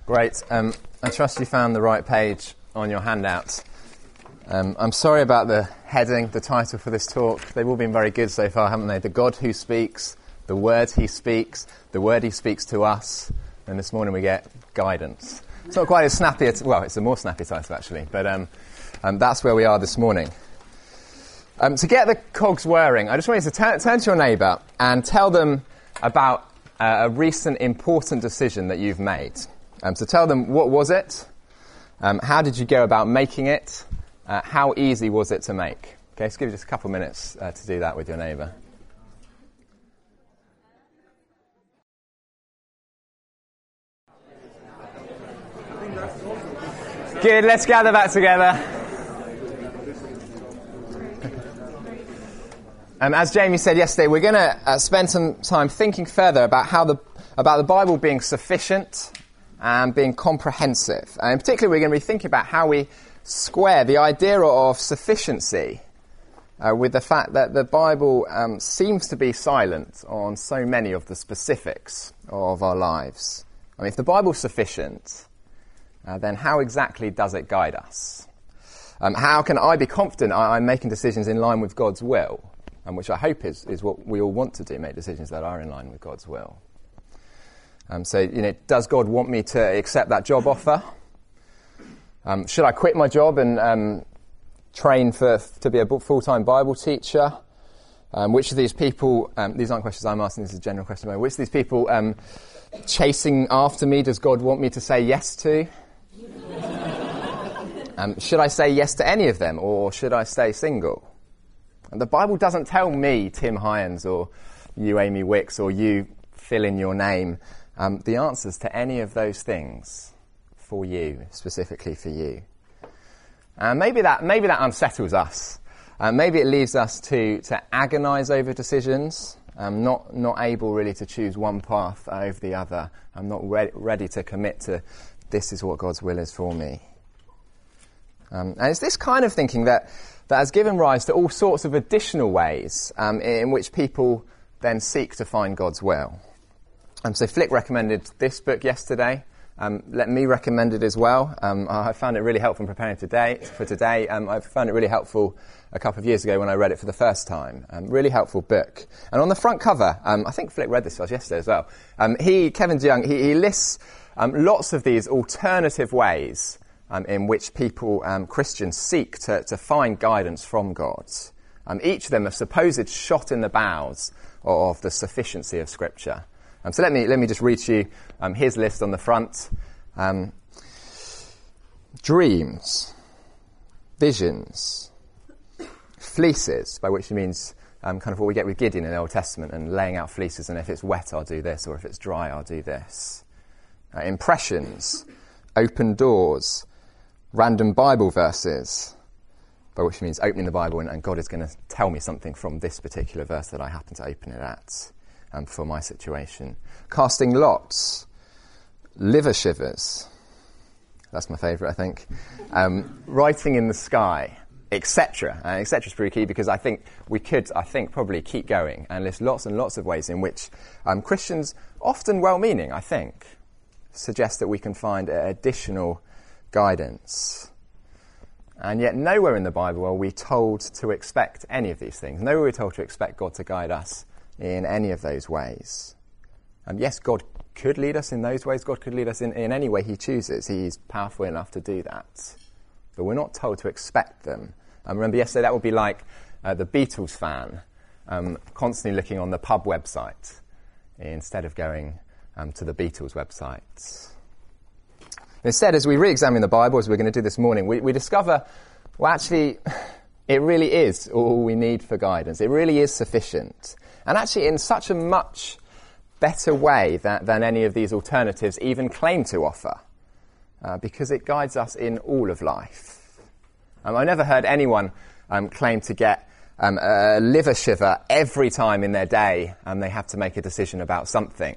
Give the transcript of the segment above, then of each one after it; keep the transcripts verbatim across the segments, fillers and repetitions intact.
Great. Um, I trust you found the right page on your handout. Um, I'm sorry about the heading, the title for this talk. They've all been very good so far, haven't they? The God who speaks, the word he speaks, the word he speaks to us, and this morning we get guidance. It's not quite as snappy, as, well, it's a more snappy title actually, but um, um, that's where we are this morning. Um, to get the cogs whirring, I just want you to t- turn to your neighbour and tell them about uh, a recent important decision that you've made. Um, so tell them, what was it? Um, how did you go about making it? Uh, how easy was it to make? Okay, so give you just a couple of minutes uh, to do that with your neighbour. Good, let's gather back together. Um, as Jamie said yesterday, we're going to uh, spend some time thinking further about how the about the Bible being sufficient and being comprehensive. And in particular, we're going to be thinking about how we square the idea of sufficiency uh, with the fact that the Bible um, seems to be silent on so many of the specifics of our lives. I mean, if the Bible's sufficient, uh, then how exactly does it guide us? Um, how can I be confident I- I'm making decisions in line with God's will? And which I hope is, is what we all want to do, make decisions that are in line with God's will. Um, so, you know, does God want me to accept that job offer? Um, should I quit my job and um, train for to be a full-time Bible teacher? Um, which of these people, um, these aren't questions I'm asking, this is a general question, but which of these people um, chasing after me does God want me to say yes to? um, should I say yes to any of them, or should I stay single? And the Bible doesn't tell me, Tim Hyans, or you, Amy Wicks, or you, fill in your name, um, the answers to any of those things for you, specifically for you. And maybe that maybe that unsettles us. Uh, maybe it leaves us to, to agonise over decisions, um, not not able really to choose one path over the other. I'm not re- ready to commit to this is what God's will is for me. Um, and it's this kind of thinking that, that has given rise to all sorts of additional ways um, in which people then seek to find God's will. Um, so Flick recommended this book yesterday. Um, let me recommend it as well. Um, I found it really helpful in preparing today for today. Um, I found it really helpful a couple of years ago when I read it for the first time. Um, really helpful book. And on the front cover, um, I think Flick read this to us yesterday as well. Um, he, Kevin DeYoung, he, he lists um, lots of these alternative ways um, in which people, um, Christians, seek to, to find guidance from God. Um, each of them a supposed shot in the bows of the sufficiency of Scripture. Um, so let me let me just read to you um, his list on the front. Um, dreams, visions, fleeces, by which he means um, kind of what we get with Gideon in the Old Testament and laying out fleeces, and if it's wet I'll do this, or if it's dry I'll do this. Uh, impressions, open doors, random Bible verses, by which he means opening the Bible and, and God is going to tell me something from this particular verse that I happen to open it at. Um, for my situation. Casting lots, liver shivers, that's my favourite, I think. Um, writing in the sky, et cetera. Uh, et cetera is pretty key because I think we could, I think, probably keep going and list lots and lots of ways in which um, Christians, often well-meaning, I think, suggest that we can find uh, additional guidance. And yet nowhere in the Bible are we told to expect any of these things. Nowhere are we told to expect God to guide us in any of those ways. And yes, God could lead us in those ways. God could lead us in, in any way he chooses. He's powerful enough to do that. But we're not told to expect them. And remember yesterday, that would be like uh, the Beatles fan um, constantly looking on the pub website instead of going um, to the Beatles website. Instead, as we re-examine the Bible, as we're going to do this morning, we, we discover, well, actually, it really is all we need for guidance. It really is sufficient. And actually in such a much better way that, than any of these alternatives even claim to offer, uh, because it guides us in all of life. Um, I never heard anyone um, claim to get um, a liver shiver every time in their day and they have to make a decision about something.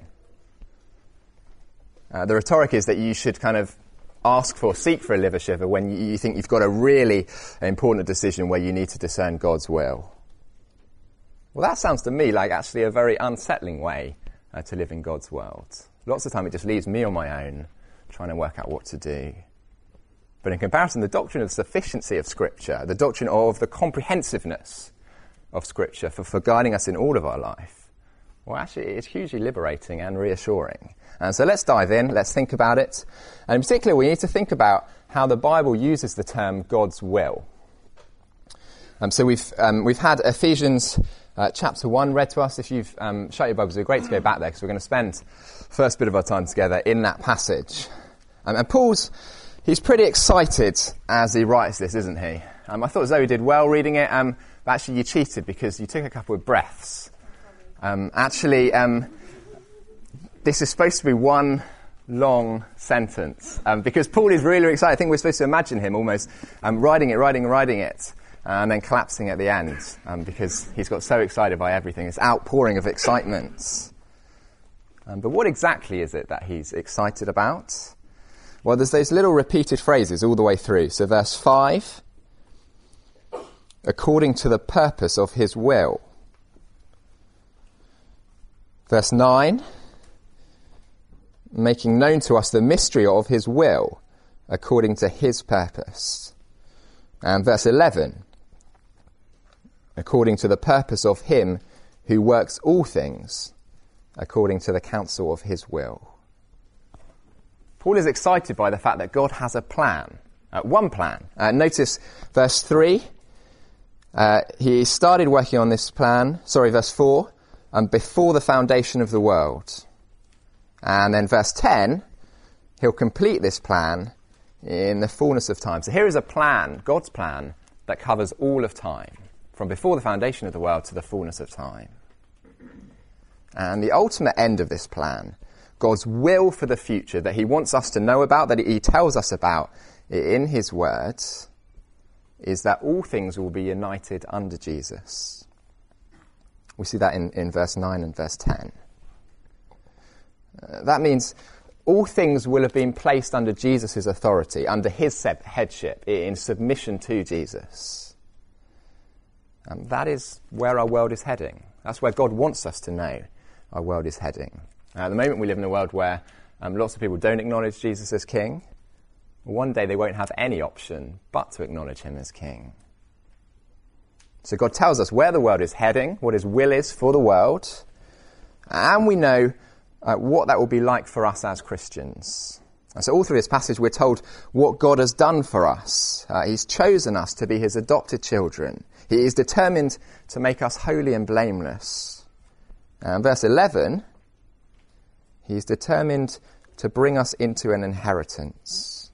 Uh, the rhetoric is that you should kind of ask for, seek for a liver shiver when you, you think you've got a really important decision where you need to discern God's will. Well, that sounds to me like actually a very unsettling way uh, to live in God's world. Lots of the time it just leaves me on my own, trying to work out what to do. But in comparison, the doctrine of sufficiency of Scripture, the doctrine of the comprehensiveness of Scripture for, for guiding us in all of our life, well, actually, it's hugely liberating and reassuring. And so let's dive in, let's think about it. And in particular, we need to think about how the Bible uses the term God's will. Um, so we've um, we've had Ephesians uh, chapter one read to us. If you've um, shut your Bibles, it's great to go back there because we're going to spend the first bit of our time together in that passage. Um, and Paul's, he's pretty excited as he writes this, isn't he? Um, I thought Zoe did well reading it, um, but actually you cheated because you took a couple of breaths. Um, actually, um, this is supposed to be one long sentence um, because Paul is really excited. I think we're supposed to imagine him almost um, writing it, writing, writing it. And then collapsing at the end um, because he's got so excited by everything. It's outpouring of excitement. Um, but what exactly is it that he's excited about? Well, there's those little repeated phrases all the way through. So verse five, according to the purpose of his will. Verse nine, making known to us the mystery of his will, according to his purpose. And verse eleven, according to the purpose of him who works all things according to the counsel of his will. Paul is excited by the fact that God has a plan, uh, one plan. Uh, notice verse three, uh, he started working on this plan, sorry, verse four, um, before the foundation of the world. And then verse ten, he'll complete this plan in the fullness of time. So here is a plan, God's plan, that covers all of time, from before the foundation of the world to the fullness of time. And the ultimate end of this plan, God's will for the future that he wants us to know about, that he tells us about in his words, is that all things will be united under Jesus. We see that in, in verse nine and verse ten. Uh, that means all things will have been placed under Jesus' authority, under his headship, in submission to Jesus. Um, that is where our world is heading. That's where God wants us to know our world is heading. Uh, at the moment, we live in a world where um, lots of people don't acknowledge Jesus as king. One day, they won't have any option but to acknowledge him as king. So God tells us where the world is heading, what his will is for the world, and we know uh, what that will be like for us as Christians. And so all through this passage, we're told what God has done for us. Uh, he's chosen us to be his adopted children. He is determined to make us holy and blameless. And verse eleven, he's determined to bring us into an inheritance.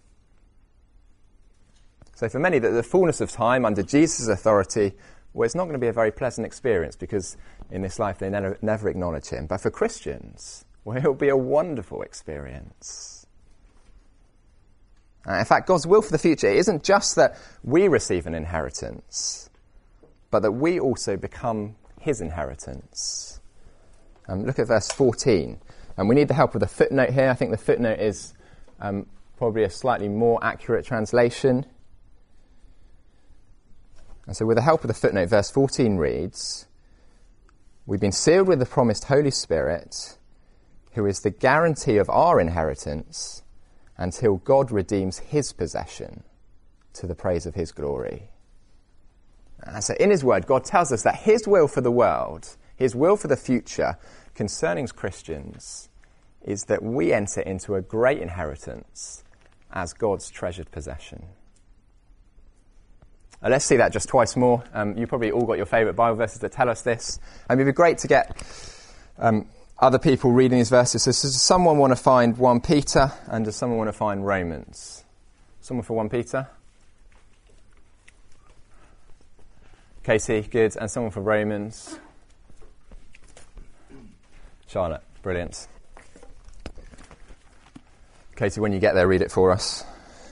So for many, the, the fullness of time under Jesus' authority, well, it's not going to be a very pleasant experience because in this life they never, never acknowledge him. But for Christians, well, it'll be a wonderful experience. Uh, in fact, God's will for the future isn't just that we receive an inheritance, but that we also become his inheritance. Um, look at verse fourteen. And we need the help of the footnote here. I think the footnote is um, probably a slightly more accurate translation. And so with the help of the footnote, verse fourteen reads, we've been sealed with the promised Holy Spirit, who is the guarantee of our inheritance until God redeems his possession to the praise of his glory. And so in his word, God tells us that his will for the world, his will for the future concerning Christians, is that we enter into a great inheritance as God's treasured possession. Uh, let's see that just twice more. Um, you probably all got your favourite Bible verses that tell us this. And it'd be great to get um, other people reading these verses. So, so does someone want to find First Peter, and does someone want to find Romans? Someone for First Peter? Katie, good. And someone for Romans? Charlotte, brilliant. Katie, when you get there, read it for us.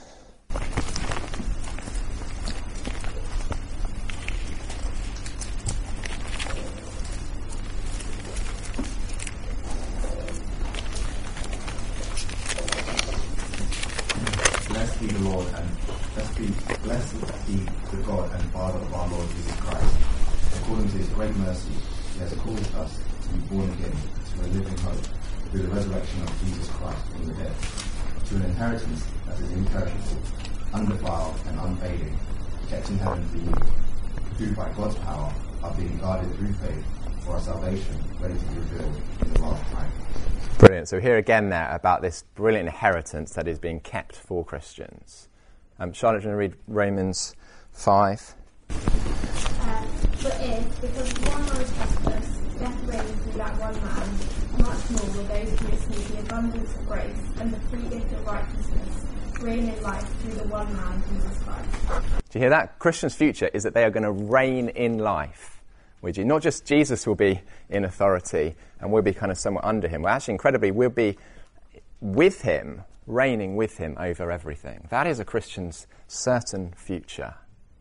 Blessed be the Lord, and blessed be, blessed be the God and Father of our Lord Jesus Christ. According to his great mercy, he has called us to be born again to a living hope through the resurrection of Jesus Christ from the dead, to an inheritance that is imperishable, undefiled and unfading, kept in heaven for you, who by God's power are being guarded through faith for our salvation, ready to be revealed in the last time. Brilliant. So here again there about this brilliant inheritance that is being kept for Christians. Um, Charlotte, do you want to read Romans five? Uh, but if, because one man is prosperous, death reigned through that one man, much more will those who receive the abundance of grace and the free gift of righteousness reign in life through the one man, Jesus Christ. Do you hear that? Christians' future is that they are going to reign in life with you. Not just Jesus will be in authority and we'll be kind of somewhat under him. Well, actually, incredibly, we'll be with him, reigning with him over everything. That is a Christian's certain future.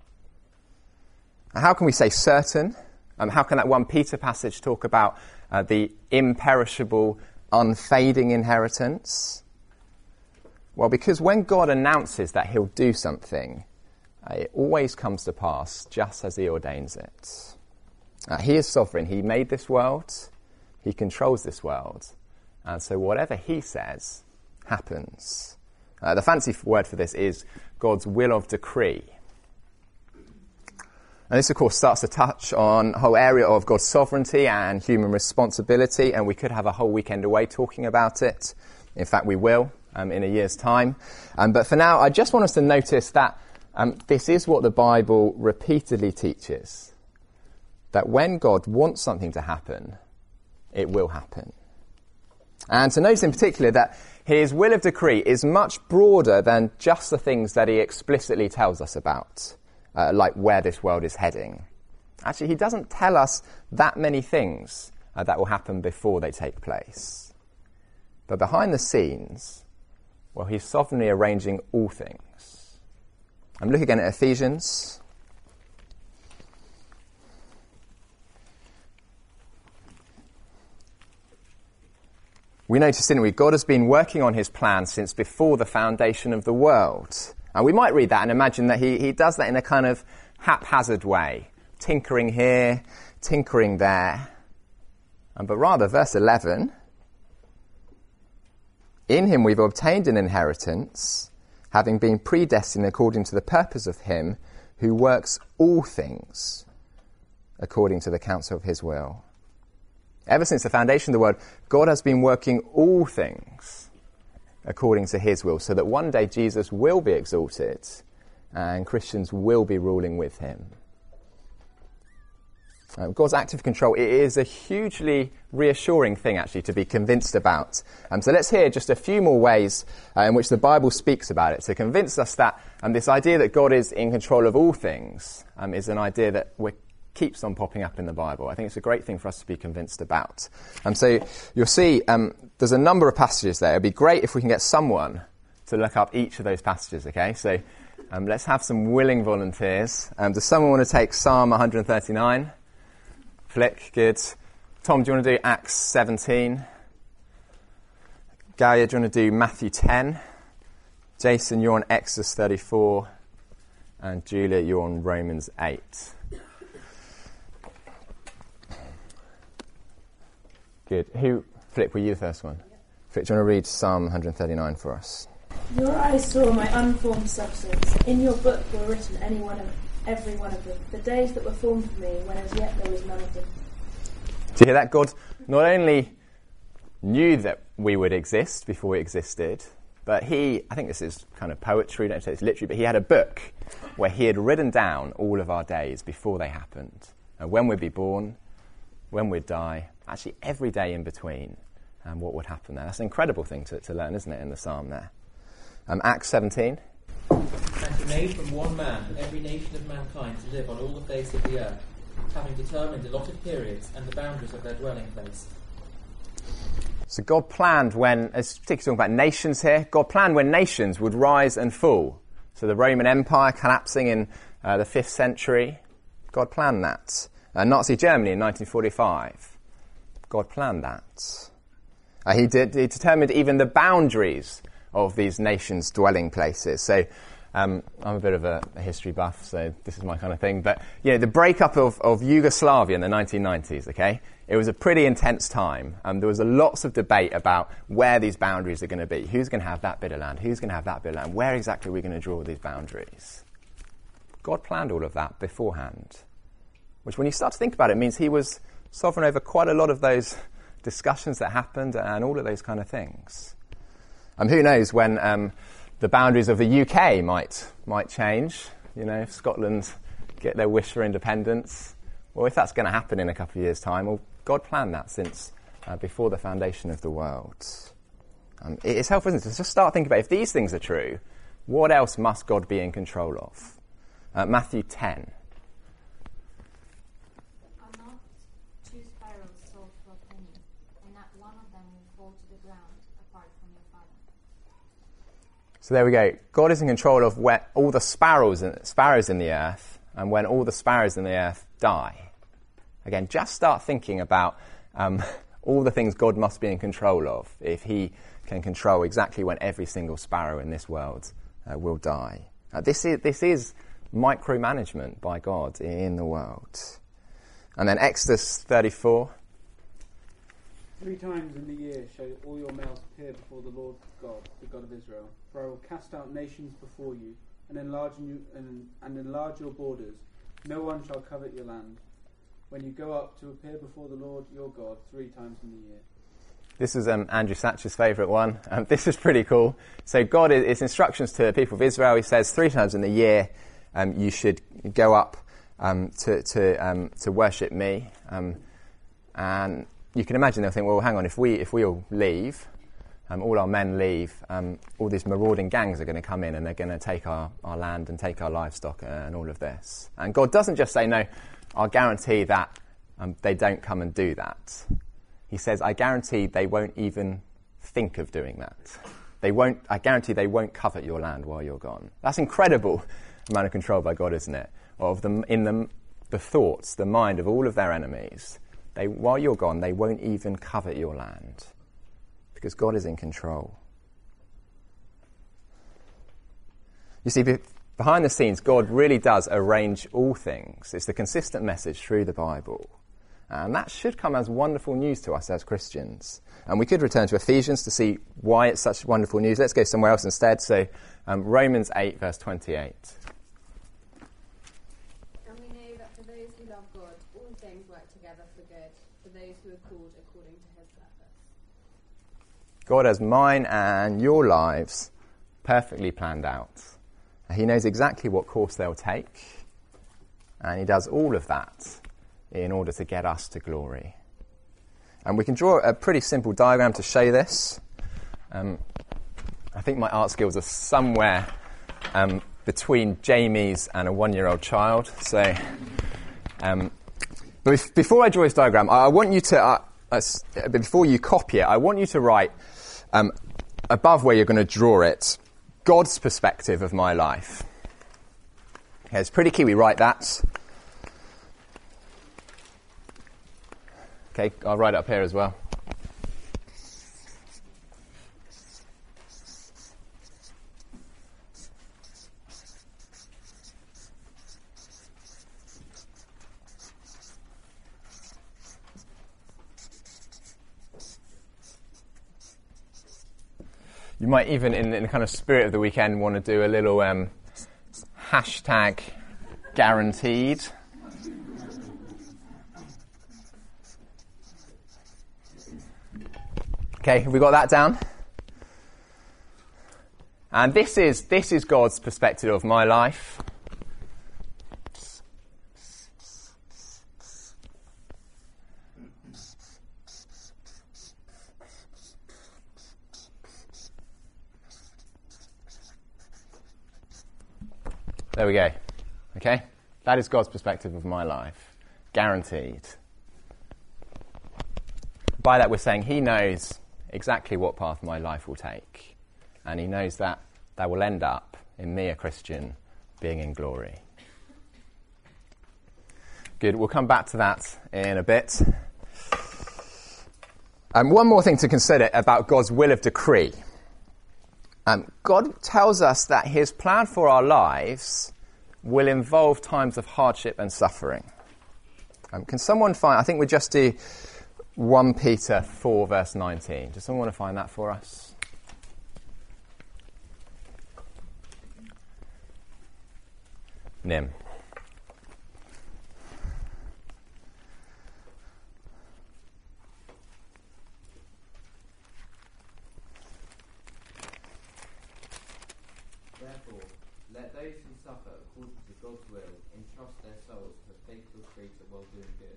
How can we say certain? Um, how can that First Peter passage talk about uh, the imperishable, unfading inheritance? Well, because when God announces that he'll do something, uh, it always comes to pass just as he ordains it. Uh, he is sovereign. He made this world. He controls this world. And so whatever he says happens. Uh, the fancy word for this is God's will of decree. And this, of course, starts to touch on a whole area of God's sovereignty and human responsibility, and we could have a whole weekend away talking about it. In fact, we will um, in a year's time. Um, but for now, I just want us to notice that um, this is what the Bible repeatedly teaches, that when God wants something to happen, it will happen. And to notice in particular that his will of decree is much broader than just the things that he explicitly tells us about. Uh, like where this world is heading. Actually, he doesn't tell us that many things uh, that will happen before they take place. But behind the scenes, well, he's sovereignly arranging all things. I'm looking again at Ephesians. We noticed, didn't we, God has been working on his plan since before the foundation of the world. And we might read that and imagine that he, he does that in a kind of haphazard way, tinkering here, tinkering there. And but rather, verse eleven, in him we've obtained an inheritance, having been predestined according to the purpose of him who works all things according to the counsel of his will. Ever since the foundation of the world, God has been working all things according to his will, so that one day Jesus will be exalted and Christians will be ruling with him. Um, God's active control, it is a hugely reassuring thing, actually, to be convinced about. Um, so let's hear just a few more ways uh, in which the Bible speaks about it to convince us that um, this idea that God is in control of all things um, is an idea that we're keeps on popping up in the Bible. I think it's a great thing for us to be convinced about. Um, so you'll see um, there's a number of passages there. It'd be great if we can get someone to look up each of those passages, okay? So um, let's have some willing volunteers. Um, does someone want to take Psalm one thirty-nine? Flick, good. Tom, do you want to do Acts seventeen? Gaia, do you want to do Matthew ten? Jason, you're on Exodus thirty-four. And Julia, you're on Romans eight. Good. Who, Flip, were you the first one? Yeah. Flip, do you want to read Psalm one thirty-nine for us? Your eyes saw my unformed substance. In your book were written any one of, every one of them. The days that were formed for me, when as yet there was none of them. Do you hear that? God not only knew that we would exist before we existed, but he, I think this is kind of poetry, don't say it's literary, but he had a book where he had written down all of our days before they happened. And when we'd be born, when we'd die, actually every day in between, and um, what would happen there. That's an incredible thing to, to learn, isn't it, in the psalm there. Um, Acts seventeen. And he made from one man every nation of mankind to live on all the face of the earth, having determined allotted periods and the boundaries of their dwelling place. So God planned when, as particularly talking about nations here, God planned when nations would rise and fall. So the Roman Empire collapsing in uh, the fifth century, God planned that. Uh, Nazi Germany in nineteen forty-five. God planned that. Uh, he, did, he determined even the boundaries of these nations' dwelling places. So Um, I'm a bit of a, a history buff, so this is my kind of thing. But, you know, the breakup of, of Yugoslavia in the nineteen nineties, okay, it was a pretty intense time. Um, there was a lots of debate about where these boundaries are going to be. Who's going to have that bit of land? Who's going to have that bit of land? Where exactly are we going to draw these boundaries? God planned all of that beforehand, which when you start to think about it, means he was sovereign over quite a lot of those discussions that happened and all of those kind of things. Um, who knows when... Um, The boundaries of the U K might might change. You know, if Scotland get their wish for independence. Well, if that's going to happen in a couple of years' time, well, God planned that since uh, before the foundation of the world. Um, it's helpful, isn't it, to just start thinking about if these things are true, what else must God be in control of? Uh, Matthew ten. Are not two sparrows sold for a penny, and not one of them will fall to the ground apart from your Father? So there we go. God is in control of where all the sparrows, sparrows in the earth, and when all the sparrows in the earth die. Again, just start thinking about um, all the things God must be in control of if he can control exactly when every single sparrow in this world uh, will die. Uh, this is this is micromanagement by God in the world. And then Exodus thirty-four. Three times in the year shall all your males appear before the Lord God, the God of Israel. For I will cast out nations before you, and enlarge you, and, and enlarge your borders. No one shall covet your land. When you go up to appear before the Lord your God three times in the year. This is um, Andrew Satcher's favourite one. Um, this is pretty cool. So God, is, it's instructions to the people of Israel. He says three times in the year um, you should go up um, to to, um, to worship me. Um, and you can imagine they'll think, well, hang on, if we if we all leave, um, all our men leave, um, all these marauding gangs are going to come in and they're going to take our, our land and take our livestock and all of this. And God doesn't just say, no, I'll guarantee that um, they don't come and do that. He says, I guarantee they won't even think of doing that. They won't. I guarantee they won't covet your land while you're gone. That's incredible amount of control by God, isn't it? Of them in the the thoughts, the mind of all of their enemies. They, while you're gone, they won't even covet your land because God is in control. You see, be, behind the scenes, God really does arrange all things. It's the consistent message through the Bible. And that should come as wonderful news to us as Christians. And we could return to Ephesians to see why it's such wonderful news. Let's go somewhere else instead. So um, Romans eight, verse twenty-eight. And we know that for those who love God, all things work together for good, for those who are called according to his purpose. God has mine and your lives perfectly planned out. He knows exactly what course they'll take. And he does all of that in order to get us to glory. And we can draw a pretty simple diagram to show this. Um, I think my art skills are somewhere um, between Jamie's and a one-year-old child. So, um, but if, before I draw this diagram, I, I want you to, uh, uh, before you copy it, I want you to write um, above where you're going to draw it, God's perspective of my life. Okay, it's pretty key we write that. Okay, I'll write it up here as well. You might even, in, in the kind of spirit of the weekend, want to do a little um, hashtag guaranteed. Okay, have we got that down? And this is this is God's perspective of my life. There we go. Okay? That is God's perspective of my life. Guaranteed. By that we're saying he knows exactly what path my life will take. And he knows that that will end up in me, a Christian, being in glory. Good. We'll come back to that in a bit. Um, one more thing to consider about God's will of decree. Um, God tells us that his plan for our lives will involve times of hardship and suffering. Um, can someone find, I think we'll just do First Peter four verse nineteen. Does someone want to find that for us? Nim. Therefore, let those who suffer according to God's will entrust their souls to a faithful creator while doing good.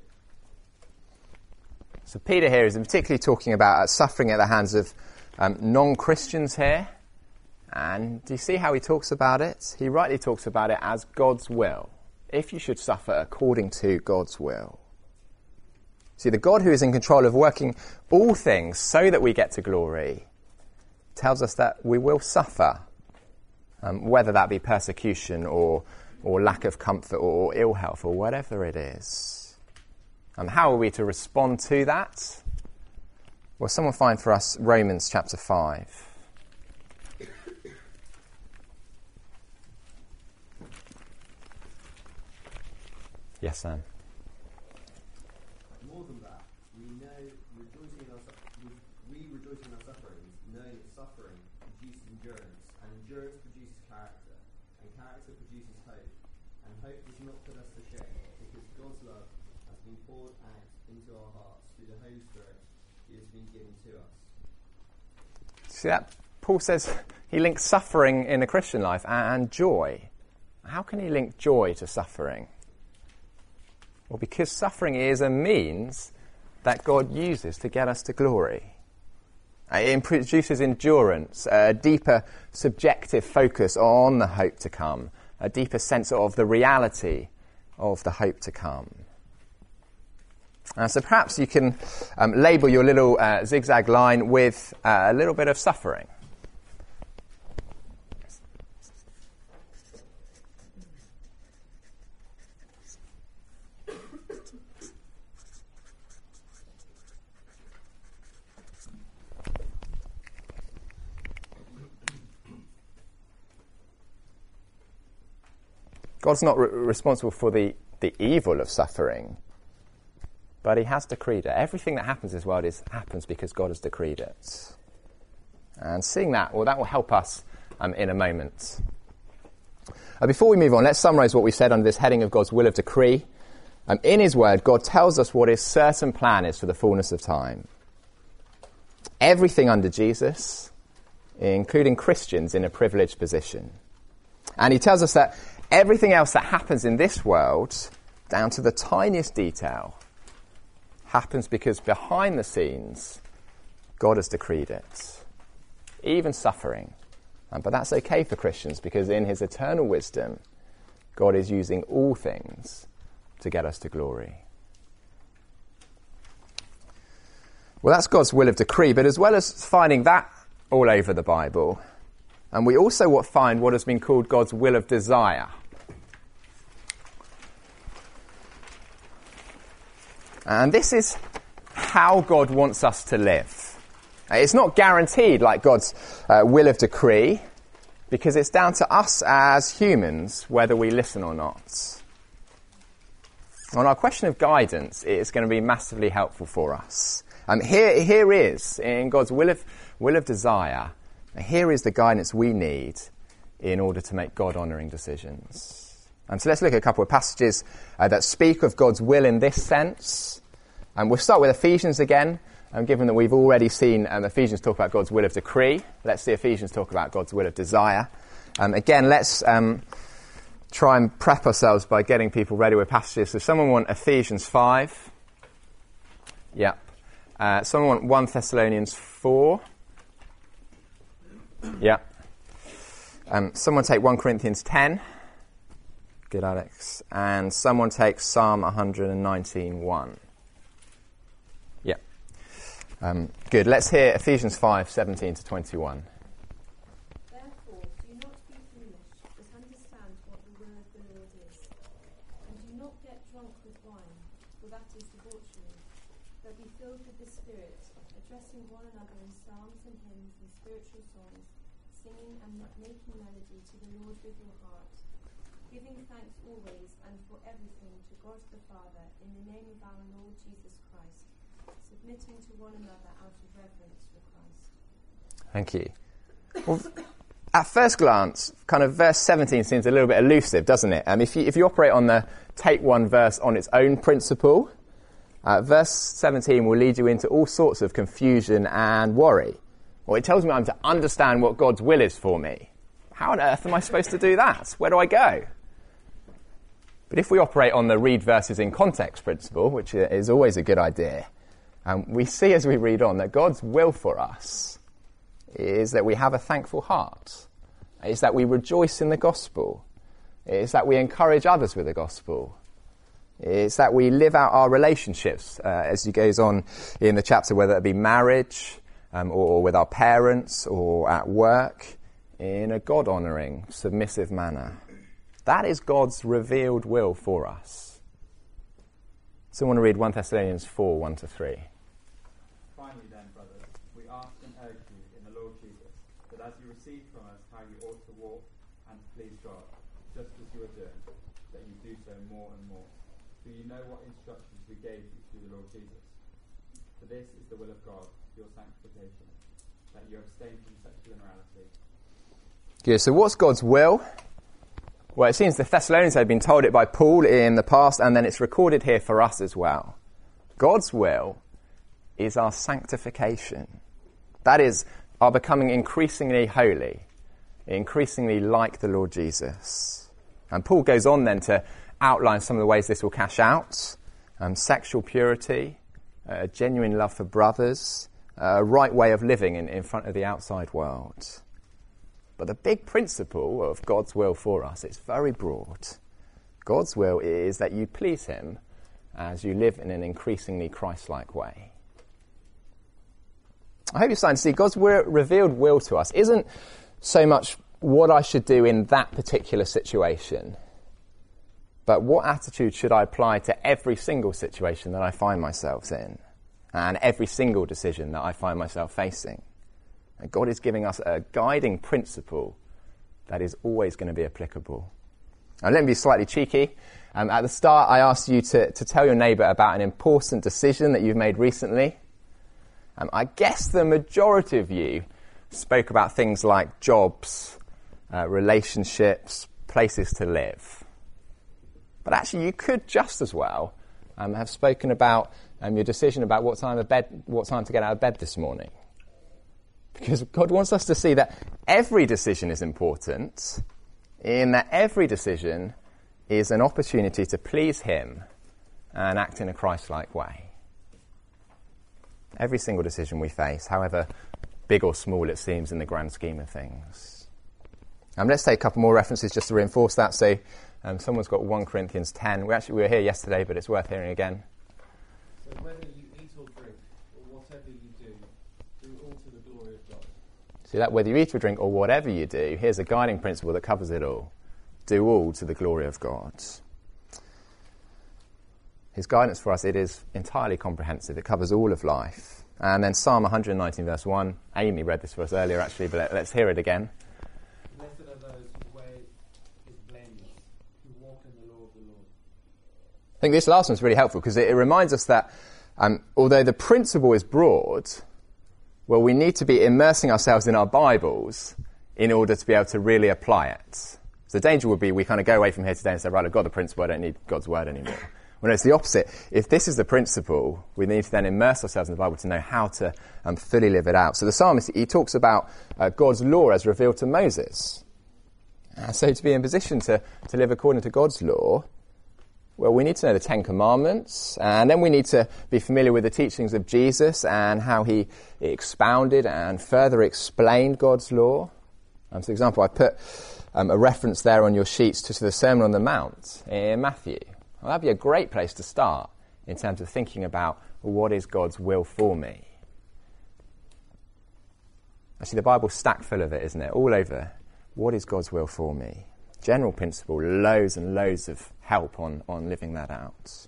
So Peter here is particularly talking about uh, suffering at the hands of um, non-Christians here. And do you see how he talks about it? He rightly talks about it as God's will. If you should suffer according to God's will. See, the God who is in control of working all things so that we get to glory tells us that we will suffer, um, whether that be persecution or or lack of comfort or ill health or whatever it is. Um, how are we to respond to that? Well, someone find for us Romans chapter five. Yes, Sam. More than that, we know rejoicing in our su- we, we rejoice in our sufferings, knowing that suffering produces endurance, and endurance produces character, and character produces hope, and hope does not put us to shame, because God's love has been poured out into our hearts through the Holy Spirit He has been given to us. See that? Paul says he links suffering in the Christian life and joy. How can he link joy to suffering? Well, because suffering is a means that God uses to get us to glory. It produces endurance, a deeper subjective focus on the hope to come, a deeper sense of the reality of the hope to come. Uh, so perhaps you can um, label your little uh, zigzag line with uh, a little bit of suffering. God's not re- responsible for the, the evil of suffering, but he has decreed it. Everything that happens in this world is, happens because God has decreed it. And seeing that, well, that will help us um, in a moment. Uh, before we move on, let's summarise what we said under this heading of God's will of decree. Um, in his word, God tells us what his certain plan is for the fullness of time. Everything under Jesus, including Christians in a privileged position. And he tells us that everything else that happens in this world, down to the tiniest detail, happens because behind the scenes, God has decreed it. Even suffering. Um, but that's okay for Christians because in his eternal wisdom, God is using all things to get us to glory. Well, that's God's will of decree, but as well as finding that all over the Bible, and we also find what has been called God's will of desire. And this is how God wants us to live. It's not guaranteed like God's uh, will of decree, because it's down to us as humans whether we listen or not. On our question of guidance, it's going to be massively helpful for us. Um, here, here is, in God's will of, will of desire, here is the guidance we need in order to make God-honouring decisions. And so let's look at a couple of passages uh, that speak of God's will in this sense. And we'll start with Ephesians again, um, given that we've already seen um, Ephesians talk about God's will of decree. Let's see Ephesians talk about God's will of desire. Um, again, let's um, try and prep ourselves by getting people ready with passages. So someone want Ephesians five? Yep. Uh, someone want First Thessalonians four? Yep. Um, someone take First Corinthians ten? Good, Alex. And someone take Psalm one nineteen one. Yeah. Um, good. Let's hear Ephesians five, seventeen to twenty-one. Therefore, do not be foolish, but understand what the will of the Lord is. And do not get drunk with wine, for that is debauchery, but be filled with the Spirit, addressing one another in psalms and hymns and spiritual songs, singing and ma- making melody to the Lord with your heart, giving thanks always and for everything to God the Father in the name of our Lord Jesus Christ, submitting to one another out of reverence for Christ. Thank you. Well, at first glance, kind of verse seventeen seems a little bit elusive, doesn't it? Um, if you if you operate on the take one verse on its own principle, uh, verse seventeen will lead you into all sorts of confusion and worry. Well, it tells me I'm to understand what God's will is for me. How on earth am I supposed to do that? Where do I go? But if we operate on the read verses in context principle, which is always a good idea, um, we see as we read on that God's will for us is that we have a thankful heart, is that we rejoice in the gospel, is that we encourage others with the gospel, is that we live out our relationships, uh, as he goes on in the chapter, whether it be marriage um, or, or with our parents or at work, in a God-honouring, submissive manner. That is God's revealed will for us. So I want to read First Thessalonians four, one to three. Finally then, brothers, we ask and urge you in the Lord Jesus, that as you receive from us how you ought to walk and to please God, just as you are doing, that you do so more and more. For you know what instructions we gave you through the Lord Jesus. For this is the will of God, your sanctification, that you abstain from sexual immorality. Good, so what's God's will? Well, it seems the Thessalonians had been told it by Paul in the past, and then it's recorded here for us as well. God's will is our sanctification. That is, our becoming increasingly holy, increasingly like the Lord Jesus. And Paul goes on then to outline some of the ways this will cash out. Um, sexual purity, a genuine love for brothers, a right way of living in, in front of the outside world. But the big principle of God's will for us, it's very broad. God's will is that you please him as you live in an increasingly Christ-like way. I hope you're starting to see God's will, revealed will to us isn't so much what I should do in that particular situation, but what attitude should I apply to every single situation that I find myself in and every single decision that I find myself facing. And God is giving us a guiding principle that is always going to be applicable. Now, let me be slightly cheeky. Um, at the start, I asked you to, to tell your neighbour about an important decision that you've made recently. Um, I guess the majority of you spoke about things like jobs, uh, relationships, places to live. But actually, you could just as well um, have spoken about um, your decision about what time of bed, what time to get out of bed this morning. Because God wants us to see that every decision is important, in that every decision is an opportunity to please him and act in a Christ-like way. Every single decision we face, however big or small it seems in the grand scheme of things. Um, let's take a couple more references just to reinforce that. So um, someone's got First Corinthians ten. We actually we were here yesterday, but it's worth hearing again. So whether you eat or drink, or whatever you do, do all to the glory of God. See that whether you eat or drink or whatever you do, here's a guiding principle that covers it all. Do all to the glory of God. His guidance for us, it is entirely comprehensive. It covers all of life. And then Psalm one nineteen verse one. Amy read this for us earlier actually, but let, let's hear it again. Blessed are those whose way is blameless, who walk in the law of the Lord. I think this last one's really helpful because it, it reminds us that um, although the principle is broad, well, we need to be immersing ourselves in our Bibles in order to be able to really apply it. So the danger would be we kind of go away from here today and say, right, I've got the principle, I don't need God's word anymore. Well, no, it's the opposite. If this is the principle, we need to then immerse ourselves in the Bible to know how to um, fully live it out. So the psalmist, he talks about uh, God's law as revealed to Moses. Uh, so to be in position to, to live according to God's law, well, we need to know the Ten Commandments, and then we need to be familiar with the teachings of Jesus and how he expounded and further explained God's law. Um, so, for example, I put um, a reference there on your sheets to, to the Sermon on the Mount in Matthew. Well, that'd be a great place to start in terms of thinking about well, what is God's will for me. Actually, the Bible's stacked full of it, isn't it? All over. What is God's will for me? General principle, loads and loads of help on, on living that out.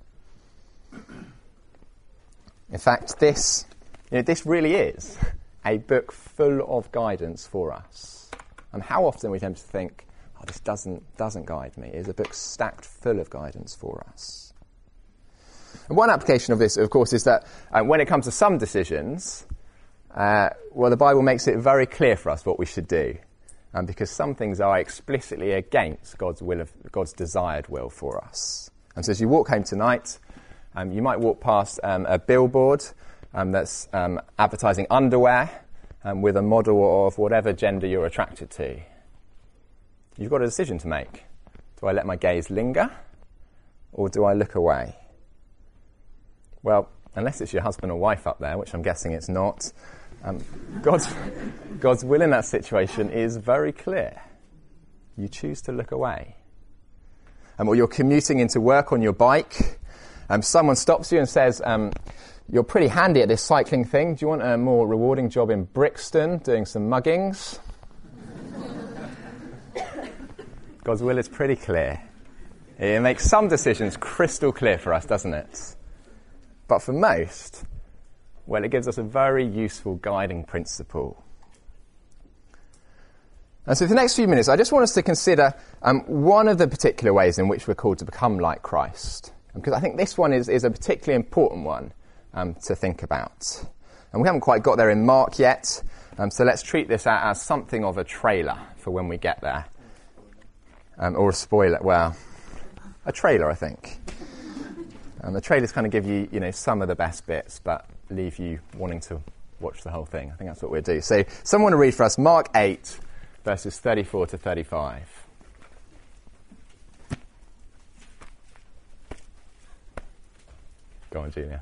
In fact, this, you know, this really is a book full of guidance for us. And how often we tend to think, oh, this doesn't doesn't guide me. It's a book stacked full of guidance for us. And one application of this, of course, is that uh, when it comes to some decisions, uh, well, the Bible makes it very clear for us what we should do, um, because some things are explicitly against God's will of God's desired will for us. And so, as you walk home tonight, um, you might walk past um, a billboard um, that's um, advertising underwear um, with a model of whatever gender you're attracted to. You've got a decision to make. Do I let my gaze linger, or do I look away? Well, unless it's your husband or wife up there, which I'm guessing it's not, um, God's, God's will in that situation is very clear. You choose to look away. Um, or you're commuting into work on your bike, um, someone stops you and says, um, you're pretty handy at this cycling thing. Do you want a more rewarding job in Brixton, doing some muggings? God's will is pretty clear. It makes some decisions crystal clear for us, doesn't it? But for most, well, it gives us a very useful guiding principle. And so for the next few minutes, I just want us to consider um, one of the particular ways in which we're called to become like Christ. Because I think this one is, is a particularly important one um, to think about. And we haven't quite got there in Mark yet, um, so let's treat this as something of a trailer for when we get there. Um, or a spoiler, well, a trailer, I think. And the trailers kind of give you, you know, some of the best bits, but leave you wanting to watch the whole thing. I think that's what we'll do. So someone to read for us Mark eight, verses thirty-four to thirty-five. Go on, Julia.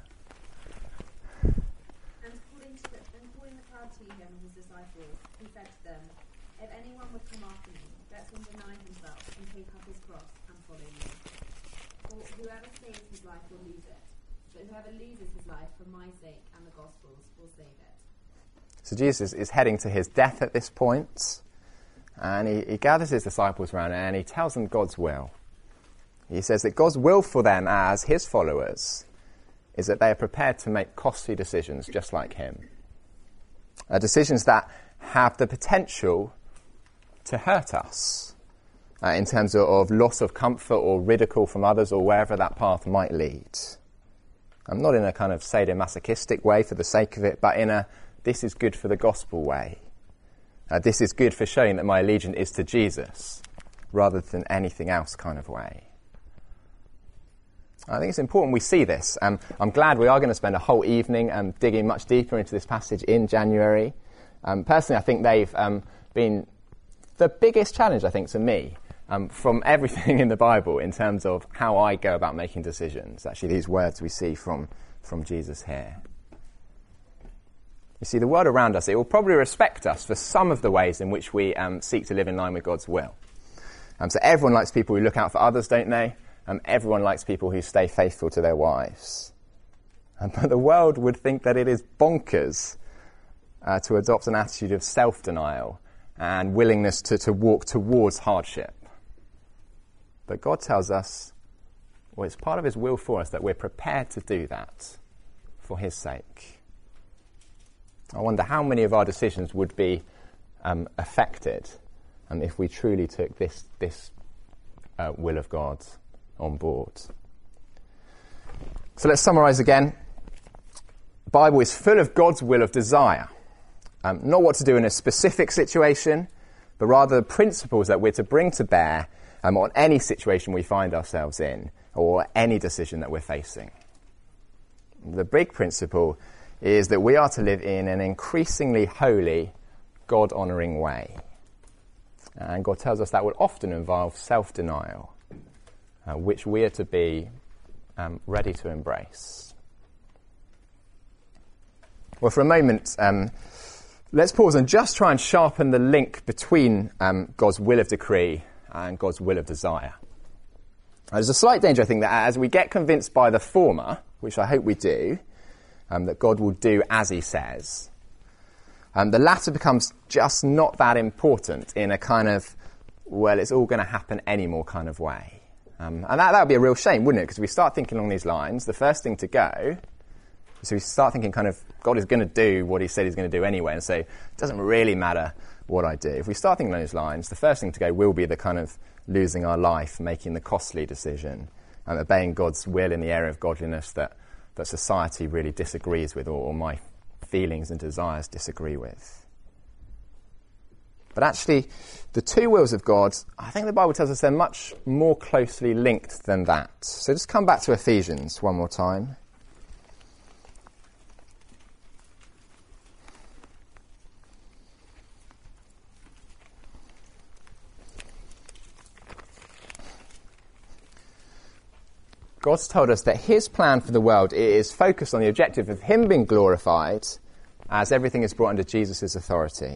And calling, to the, and calling the crowd to him and his disciples, he said to them, if anyone would come after me, let him deny himself and take up his cross and follow me. For whoever saves his life will lose it, but whoever loses his life for my sake and the gospel's will save it. So Jesus is heading to his death at this point, and he, he gathers his disciples around and he tells them God's will. He says that God's will for them as his followers is that they are prepared to make costly decisions just like him. Uh, decisions that have the potential to hurt us uh, in terms of, of loss of comfort or ridicule from others or wherever that path might lead. I'm not in a kind of sadomasochistic way for the sake of it, but in a this is good for the gospel way. Uh, this is good for showing that my allegiance is to Jesus rather than anything else kind of way. I think it's important we see this. Um, I'm glad we are going to spend a whole evening um, digging much deeper into this passage in January. Um, personally, I think they've um, been the biggest challenge, I think, to me um, from everything in the Bible in terms of how I go about making decisions. Actually, these words we see from, from Jesus here. You see, the world around us, it will probably respect us for some of the ways in which we um, seek to live in line with God's will. Um, so everyone likes people who look out for others, don't they? Um, everyone likes people who stay faithful to their wives. Um, but the world would think that it is bonkers uh, to adopt an attitude of self-denial and willingness to, to walk towards hardship. But God tells us, well, it's part of his will for us that we're prepared to do that for his sake. I wonder how many of our decisions would be um, affected um, if we truly took this, this uh, will of God on board. So let's summarise again. The Bible is full of God's will of desire. Um, not what to do in a specific situation, but rather the principles that we're to bring to bear um, on any situation we find ourselves in or any decision that we're facing. The big principle is that we are to live in an increasingly holy, God-honouring way. And God tells us that would often involve self-denial, uh, which we are to be um, ready to embrace. Well, for a moment, um, let's pause and just try and sharpen the link between um, God's will of decree and God's will of desire. Now, there's a slight danger, I think, that as we get convinced by the former, which I hope we do, Um, that God will do as he says, um, the latter becomes just not that important in a kind of, well, it's all going to happen anymore kind of way. Um, and that, that would be a real shame, wouldn't it? Because if we start thinking along these lines, the first thing to go is we start thinking kind of, God is going to do what he said he's going to do anyway, and so it doesn't really matter what I do. If we start thinking along those lines, the first thing to go will be the kind of losing our life, making the costly decision, and obeying God's will in the area of godliness that, that society really disagrees with, or, or my feelings and desires disagree with. But actually, the two wills of God, I think the Bible tells us they're much more closely linked than that. So just come back to Ephesians one more time. God's told us that his plan for the world is focused on the objective of him being glorified as everything is brought under Jesus' authority.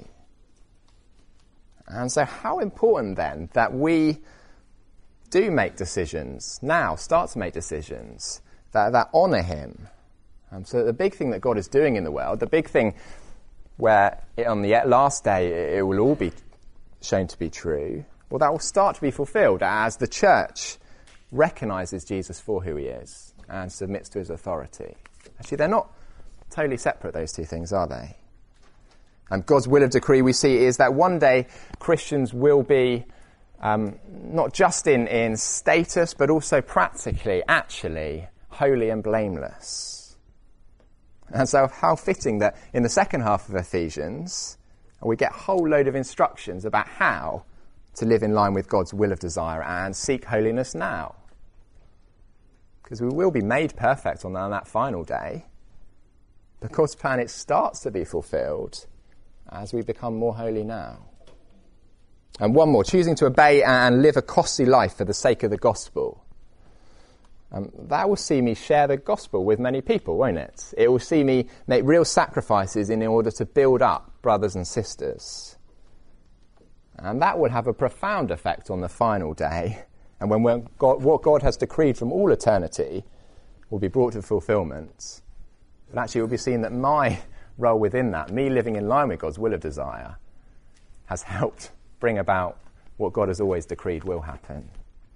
And so how important then that we do make decisions now, start to make decisions that, that honour him. Um, so the big thing that God is doing in the world, the big thing where it, on the last day it, it will all be shown to be true, well, that will start to be fulfilled as the church recognises Jesus for who he is and submits to his authority. Actually, they're not totally separate, those two things, are they? And God's will of decree we see is that one day Christians will be um, not just in, in status, but also practically, actually, holy and blameless. And so how fitting that in the second half of Ephesians, we get a whole load of instructions about how to live in line with God's will of desire and seek holiness now. Because we will be made perfect on that, on that final day. But God's plan, it starts to be fulfilled as we become more holy now. And one more, choosing to obey and live a costly life for the sake of the gospel. Um, that will see me share the gospel with many people, won't it? It will see me make real sacrifices in order to build up brothers and sisters. And that will have a profound effect on the final day. And when we're God, what God has decreed from all eternity will be brought to fulfillment. But actually it will be seen that my role within that, me living in line with God's will of desire, has helped bring about what God has always decreed will happen.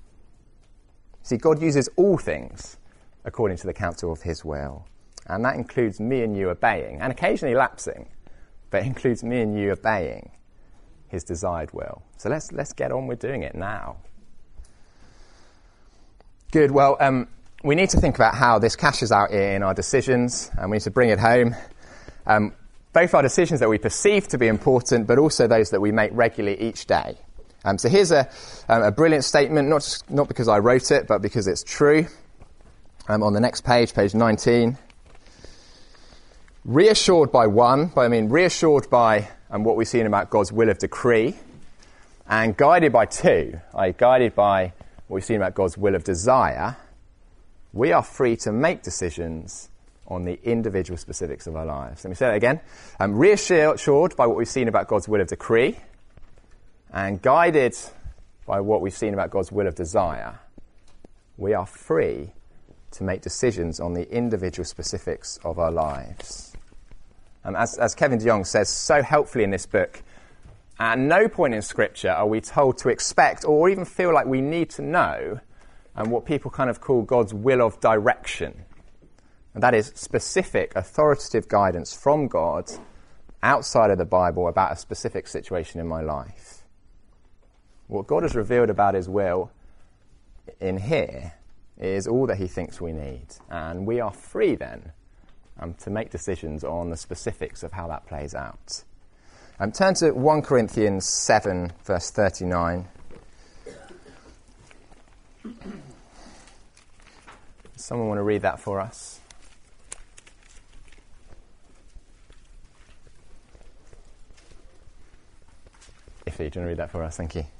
See, God uses all things according to the counsel of his will. And that includes me and you obeying, and occasionally lapsing, but it includes me and you obeying his desired will. So let's let's get on with doing it now. Good. Well, um, we need to think about how this cashes out in our decisions, and we need to bring it home. Um, both our decisions that we perceive to be important, but also those that we make regularly each day. Um, so here's a, um, a brilliant statement, not just, not because I wrote it, but because it's true. Um, on the next page, page nineteen. Reassured by one, by I mean reassured by um, what we've seen about God's will of decree, and guided by two, I guided by what we've seen about God's will of desire, we are free to make decisions on the individual specifics of our lives. Let me say that again. Um, reassured by what we've seen about God's will of decree, and guided by what we've seen about God's will of desire, we are free to make decisions on the individual specifics of our lives. Um, as, as Kevin DeYoung says so helpfully in this book, at no point in Scripture are we told to expect or even feel like we need to know um, what people kind of call God's will of direction. And that is specific, authoritative guidance from God outside of the Bible about a specific situation in my life. What God has revealed about his will in here is all that he thinks we need. And we are free then um, to make decisions on the specifics of how that plays out. Um, turn to First Corinthians seven, verse thirty-nine. Someone want to read that for us? If you want to read that for us, thank you.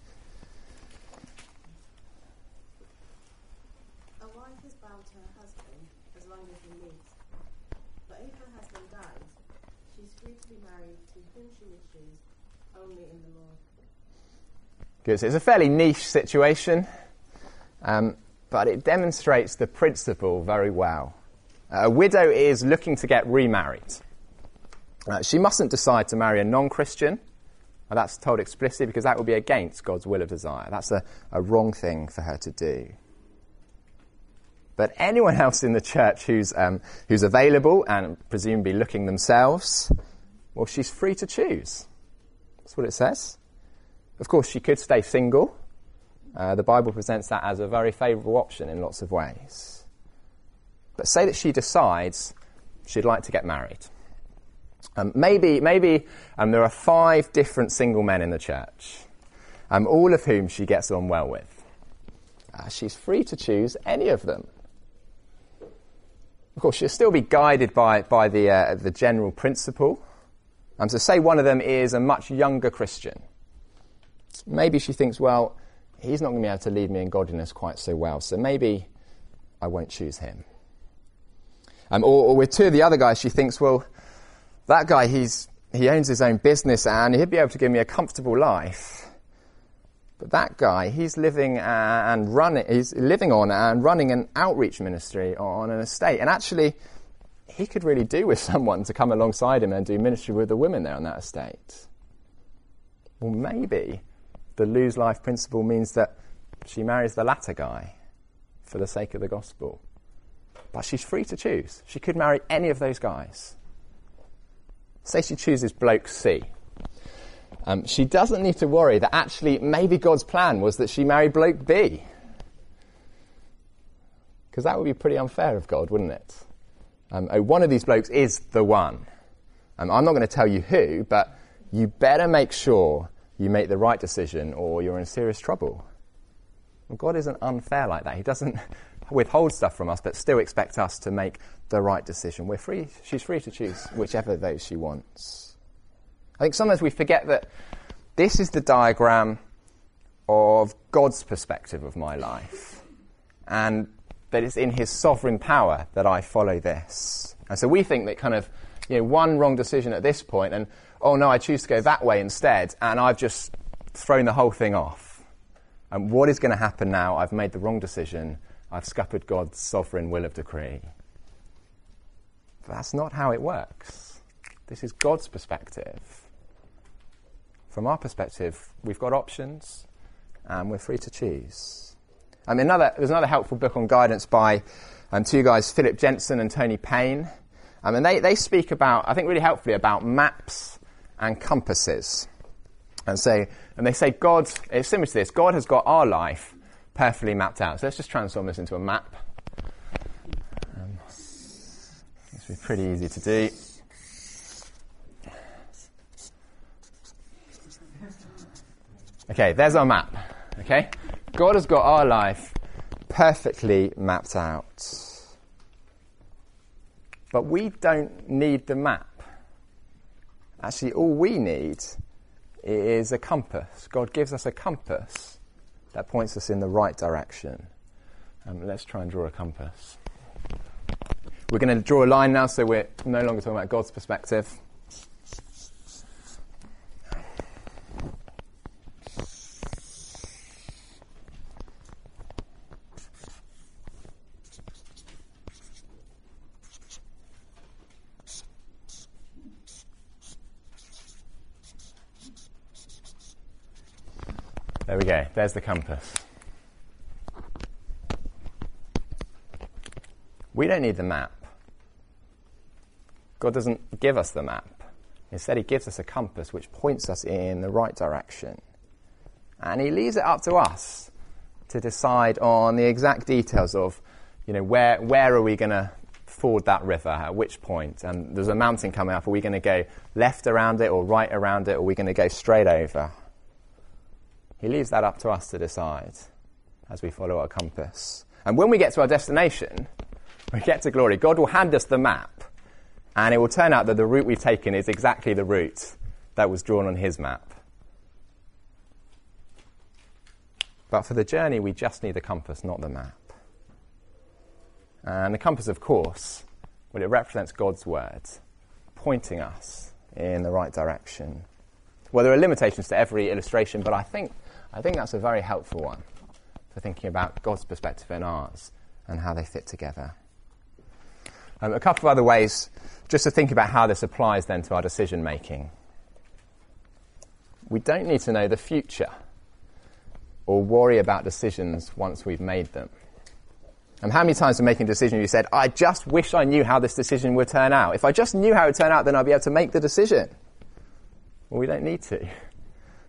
A wife is bound to her husband as long as he lives. But if her husband dies, she's free to be married to whom she wishes, only in the Lord. Good. So it's a fairly niche situation, um, but it demonstrates the principle very well. Uh, a widow is looking to get remarried. Uh, she mustn't decide to marry a non-Christian. Well, that's told explicitly because that would be against God's will of desire. That's a, a wrong thing for her to do. But anyone else in the church who's um, who's available and presumably looking themselves, well, she's free to choose. That's what it says. Of course, she could stay single. Uh, the Bible presents that as a very favourable option in lots of ways. But say that she decides she'd like to get married. Um, maybe maybe um, there are five different single men in the church, um, all of whom she gets on well with. Uh, she's free to choose any of them. Of course, she'll still be guided by, by the, uh, the general principle. Um, so say one of them is a much younger Christian. Maybe she thinks, well, he's not going to be able to lead me in godliness quite so well, so maybe I won't choose him. Um, or, or with two of the other guys, she thinks, well, that guy, he's he owns his own business and he'd be able to give me a comfortable life. But that guy, he's living and running, he's living on and running an outreach ministry on an estate. And actually, he could really do with someone to come alongside him and do ministry with the women there on that estate. Well, maybe the lose life principle means that she marries the latter guy for the sake of the gospel. But she's free to choose. She could marry any of those guys. Say she chooses bloke C. Um, she doesn't need to worry that actually maybe God's plan was that she married bloke B. Because that would be pretty unfair of God, wouldn't it? Um, oh, one of these blokes is the one. Um, I'm not going to tell you who, but you better make sure you make the right decision or you're in serious trouble. Well, God isn't unfair like that. He doesn't withhold stuff from us, but still expect us to make the right decision. We're free. She's free to choose whichever of those she wants. I think sometimes we forget that this is the diagram of God's perspective of my life, and that it's in his sovereign power that I follow this. And so we think that kind of, you know, one wrong decision at this point, and oh no, I choose to go that way instead, and I've just thrown the whole thing off. And what is going to happen now? I've made the wrong decision. I've scuppered God's sovereign will of decree. But that's not how it works. This is God's perspective. From our perspective, we've got options, and we're free to choose. I mean, another, there's another helpful book on guidance by um, two guys, Philip Jensen and Tony Payne. Um, and they, they speak about, I think really helpfully, about maps and compasses. And say, and they say God, it's similar to this, God has got our life perfectly mapped out. So let's just transform this into a map. Um, this will be pretty easy to do. Okay, there's our map. Okay? God has got our life perfectly mapped out. But we don't need the map. Actually, all we need is a compass. God gives us a compass that points us in the right direction. Um, let's try and draw a compass. We're going to draw a line now, so we're no longer talking about God's perspective. There we go. There's the compass. We don't need the map. God doesn't give us the map. Instead, he gives us a compass which points us in the right direction. And he leaves it up to us to decide on the exact details of, you know, where where are we going to ford that river, at which point? And there's a mountain coming up. Are we going to go left around it or right around it? Or are we going to go straight over? He leaves that up to us to decide as we follow our compass. And when we get to our destination, we get to glory, God will hand us the map, and it will turn out that the route we've taken is exactly the route that was drawn on his map. But for the journey, we just need the compass, not the map. And the compass, of course, well, it represents God's word, pointing us in the right direction. Well, there are limitations to every illustration, but I think I think that's a very helpful one for thinking about God's perspective and ours and how they fit together. Um, a couple of other ways just to think about how this applies then to our decision making. We don't need to know the future or worry about decisions once we've made them. And how many times in making a decision you said, I just wish I knew how this decision would turn out. If I just knew how it would turn out, then I'd be able to make the decision. Well, we don't need to.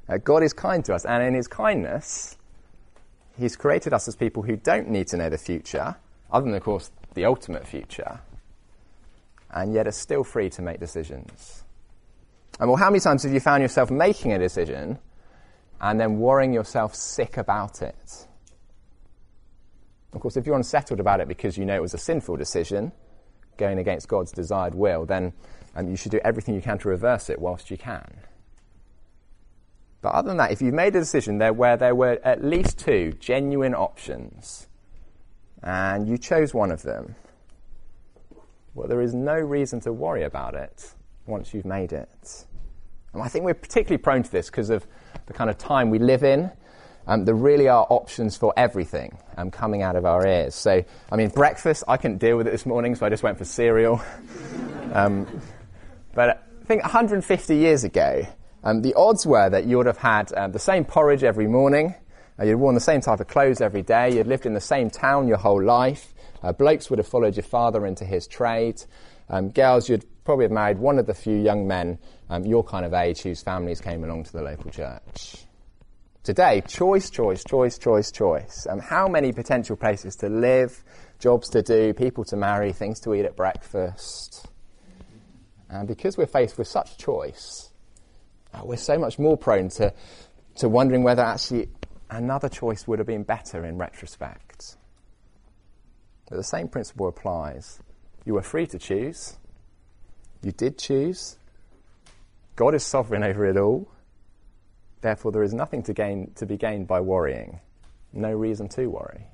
Uh, God is kind to us, and in his kindness, he's created us as people who don't need to know the future, other than, of course, the ultimate future, and yet are still free to make decisions. And well, how many times have you found yourself making a decision and then worrying yourself sick about it? Of course, if you're unsettled about it because you know it was a sinful decision, going against God's desired will, then um, you should do everything you can to reverse it whilst you can. But other than that, if you've made a decision there where there were at least two genuine options, and you chose one of them, well, there is no reason to worry about it once you've made it. And I think we're particularly prone to this because of the kind of time we live in. Um, there really are options for everything um, coming out of our ears. So, I mean, breakfast, I couldn't deal with it this morning, so I just went for cereal. um, but I think one hundred fifty years ago, um, the odds were that you would have had um, the same porridge every morning, uh, you'd worn the same type of clothes every day, you'd lived in the same town your whole life, uh, blokes would have followed your father into his trade, um, girls, you'd probably have married one of the few young men um, your kind of age whose families came along to the local church. Today, choice, choice, choice, choice, choice. Um, how many potential places to live, jobs to do, people to marry, things to eat at breakfast. And because we're faced with such choice, uh, we're so much more prone to, to wondering whether actually another choice would have been better in retrospect. But the same principle applies. You were free to choose. You did choose. God is sovereign over it all. Therefore, there is nothing to gain to be gained by worrying. No reason to worry.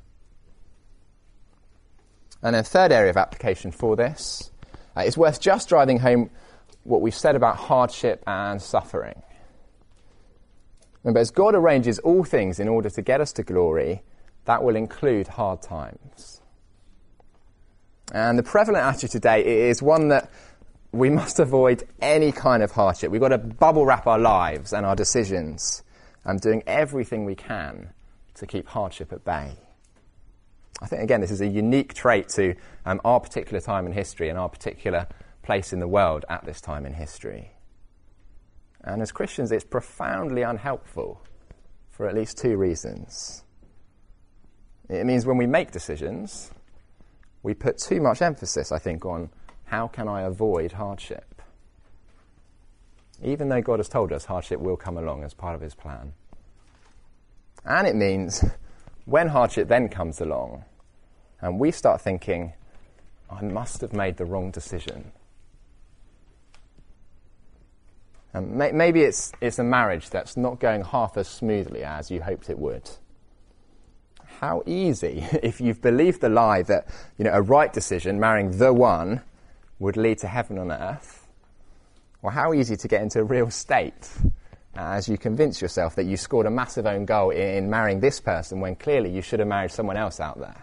And then third area of application for this, uh, it's worth just driving home what we've said about hardship and suffering. Remember, as God arranges all things in order to get us to glory, that will include hard times. And the prevalent attitude today is one that we must avoid any kind of hardship. We've got to bubble wrap our lives and our decisions and doing everything we can to keep hardship at bay. I think, again, this is a unique trait to um, our particular time in history and our particular place in the world at this time in history. And as Christians, it's profoundly unhelpful for at least two reasons. It means when we make decisions, we put too much emphasis, I think, on how can I avoid hardship? Even though God has told us hardship will come along as part of his plan. And it means when hardship then comes along and we start thinking, I must have made the wrong decision. And may- maybe it's, it's a marriage that's not going half as smoothly as you hoped it would. How easy, if you've believed the lie that, you know, a right decision, marrying the one, would lead to heaven on earth. Well, how easy to get into a real state as you convince yourself that you scored a massive own goal in marrying this person when clearly you should have married someone else out there.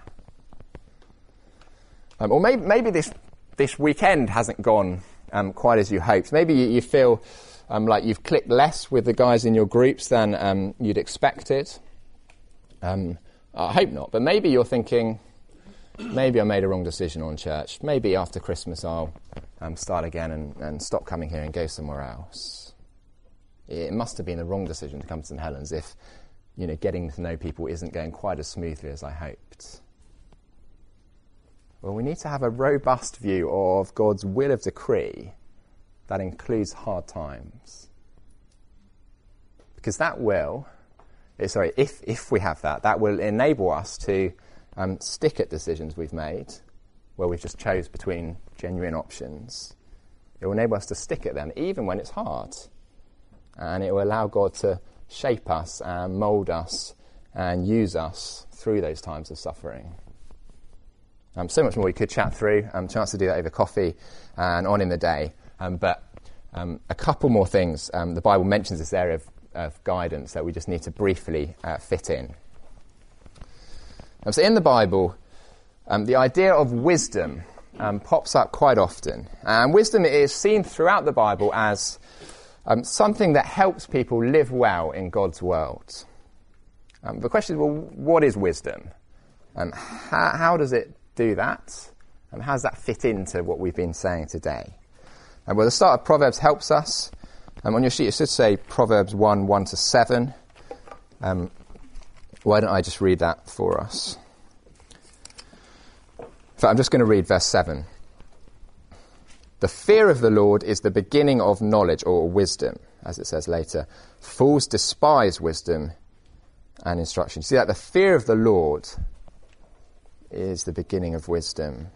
Um, or maybe, maybe this this weekend hasn't gone um, quite as you hoped. Maybe you, you feel um, like you've clicked less with the guys in your groups than um, you'd expected. Um, I hope not, but maybe you're thinking, maybe I made a wrong decision on church. Maybe after Christmas I'll um, start again and, and stop coming here and go somewhere else. It must have been the wrong decision to come to Saint Helens if, you know, getting to know people isn't going quite as smoothly as I hoped. Well, we need to have a robust view of God's will of decree that includes hard times. Because that will, sorry, if, if we have that, that will enable us to Um, stick at decisions we've made, where we've just chose between genuine options. It will enable us to stick at them even when it's hard. And it will allow God to shape us and mould us and use us through those times of suffering. Um, so much more we could chat through. Um, chance to do that over coffee and on in the day. Um, but um, a couple more things. Um, the Bible mentions this area of, of guidance that we just need to briefly uh, fit in. Um, so in the Bible, um, the idea of wisdom um, pops up quite often. And wisdom is seen throughout the Bible as um, something that helps people live well in God's world. Um, the question is, well, what is wisdom? Um, how, how does it do that? And how does that fit into what we've been saying today? And well, the start of Proverbs helps us. Um, on your sheet it should say Proverbs one, one to seven. Um, why don't I just read that for us? In fact, I'm just going to read verse seven. The fear of the Lord is the beginning of knowledge or wisdom, as it says later. Fools despise wisdom and instruction. See that? The fear of the Lord is the beginning of wisdom.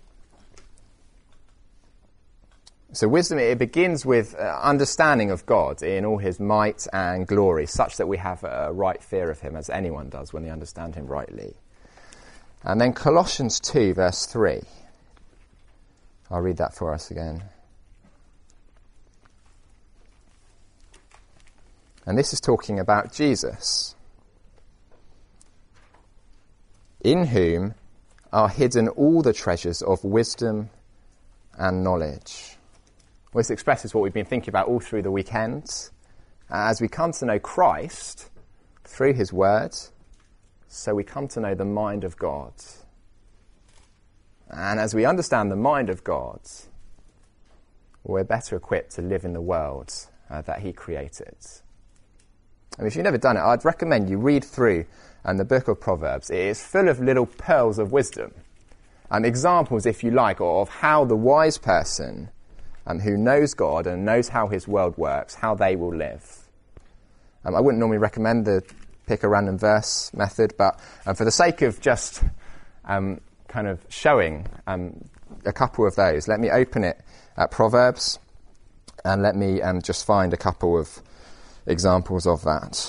So wisdom, it begins with uh, understanding of God in all his might and glory, such that we have a right fear of him, as anyone does when they understand him rightly. And then Colossians two, verse three. I'll read that for us again. And this is talking about Jesus, in whom are hidden all the treasures of wisdom and knowledge. Well, this expresses what we've been thinking about all through the weekends. As we come to know Christ through his word, so we come to know the mind of God. And as we understand the mind of God, we're better equipped to live in the world uh, that he created. And if you've never done it, I'd recommend you read through um, the book of Proverbs. It is full of little pearls of wisdom, um, examples, if you like, of how the wise person um, who knows God and knows how his world works, how they will live. Um, I wouldn't normally recommend the pick a random verse method, but um, for the sake of just um, kind of showing um, a couple of those, let me open it at Proverbs and let me um, just find a couple of examples of that.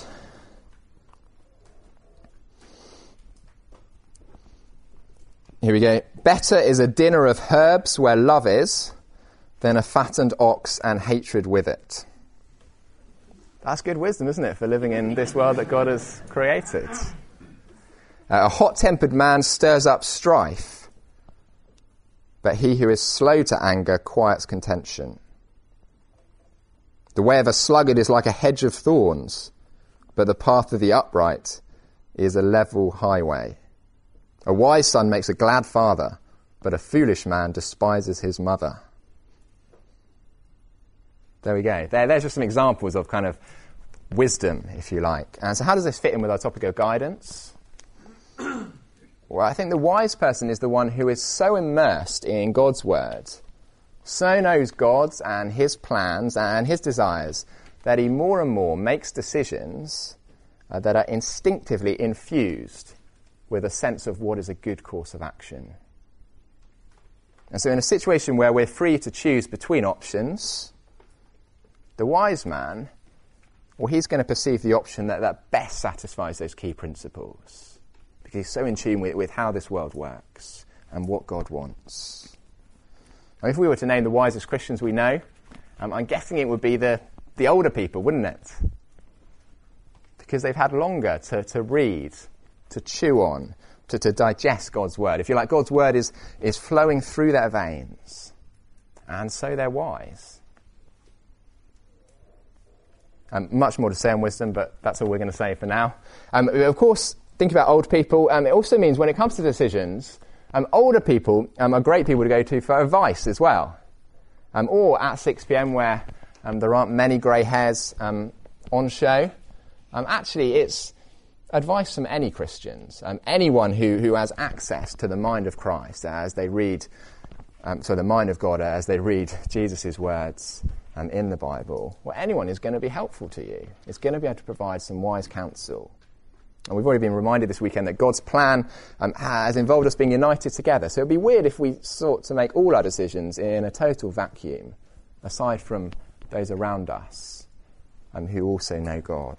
Here we go. Better is a dinner of herbs where love is than a fattened ox and hatred with it. That's good wisdom, isn't it, for living in this world that God has created? Uh, a hot-tempered man stirs up strife, but he who is slow to anger quiets contention. The way of a sluggard is like a hedge of thorns, but the path of the upright is a level highway. A wise son makes a glad father, but a foolish man despises his mother. There we go. There, there's just some examples of kind of wisdom, if you like. And so how does this fit in with our topic of guidance? Well, I think the wise person is the one who is so immersed in God's word, so knows God and his plans and his desires, that he more and more makes decisions uh, that are instinctively infused with a sense of what is a good course of action. And so in a situation where we're free to choose between options, the wise man, well, he's going to perceive the option that, that best satisfies those key principles, because he's so in tune with, with how this world works and what God wants. Now, if we were to name the wisest Christians we know, um, I'm guessing it would be the, the older people, wouldn't it? Because they've had longer to, to read, to chew on, to, to digest God's word. If you like, God's word is, is flowing through their veins, and so they're wise. Um, much more to say on wisdom, but that's all we're going to say for now. Um, of course, think about old people. Um, it also means when it comes to decisions, um, older people um, are great people to go to for advice as well. Um, or at six p.m. where um, there aren't many grey hairs um, on show. Um, actually, it's advice from any Christians, um, anyone who, who has access to the mind of Christ as they read, um, so the mind of God as they read Jesus' words um, in the Bible. Well, anyone is going to be helpful to you. It's going to be able to provide some wise counsel. And we've already been reminded this weekend that God's plan um, has involved us being united together. So it would be weird if we sought to make all our decisions in a total vacuum, aside from those around us um, who also know God.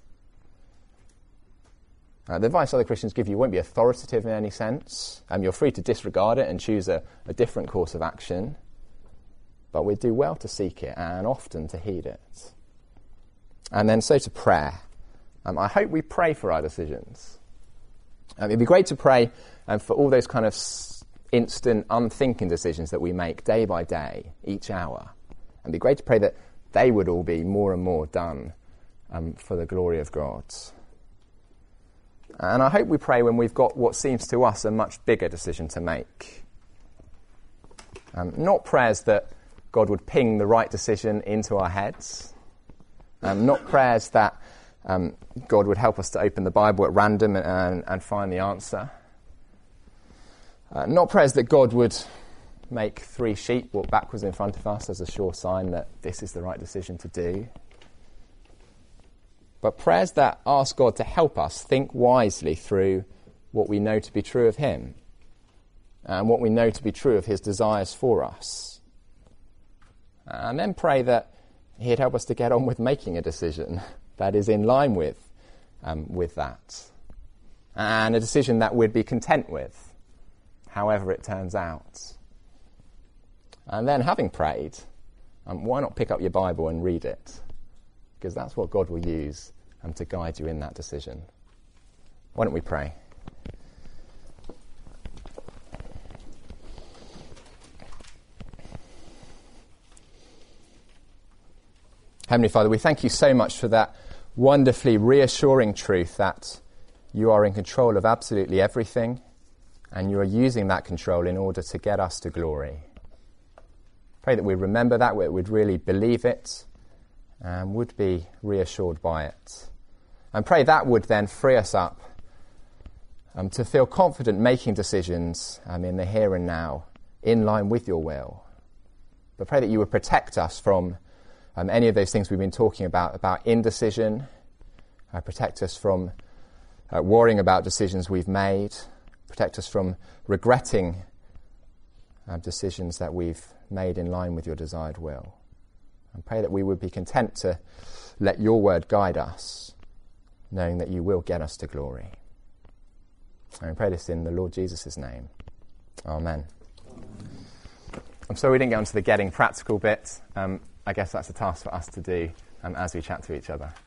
Uh, the advice other Christians give you won't be authoritative in any sense. Um, you're free to disregard it and choose a, a different course of action. But we do well to seek it and often to heed it. And then so to prayer. Um, I hope we pray for our decisions. Um, it'd be great to pray um, for all those kind of s- instant, unthinking decisions that we make day by day, each hour. And it'd be great to pray that they would all be more and more done um, for the glory of God. And I hope we pray when we've got what seems to us a much bigger decision to make. Um, not prayers that God would ping the right decision into our heads, Um, not prayers that um, God would help us to open the Bible at random and, and, and find the answer. Uh, not prayers that God would make three sheep walk backwards in front of us as a sure sign that this is the right decision to do. But prayers that ask God to help us think wisely through what we know to be true of him and what we know to be true of his desires for us. And then pray that he'd help us to get on with making a decision that is in line with, um, with that. And a decision that we'd be content with, however it turns out. And then, having prayed, um, why not pick up your Bible and read it? Because that's what God will use um, to guide you in that decision. Why don't we pray? Heavenly Father, we thank you so much for that wonderfully reassuring truth that you are in control of absolutely everything, and you are using that control in order to get us to glory. Pray that we remember that, we would really believe it, and would be reassured by it. And pray that would then free us up um, to feel confident making decisions um, in the here and now, in line with your will. But pray that you would protect us from um, any of those things we've been talking about, about indecision, uh, protect us from uh, worrying about decisions we've made, protect us from regretting uh, decisions that we've made in line with your desired will. And pray that we would be content to let your word guide us, knowing that you will get us to glory. And we pray this in the Lord Jesus' name. Amen. I'm sorry we didn't get onto the getting practical bit. Um, I guess that's a task for us to do um, as we chat to each other.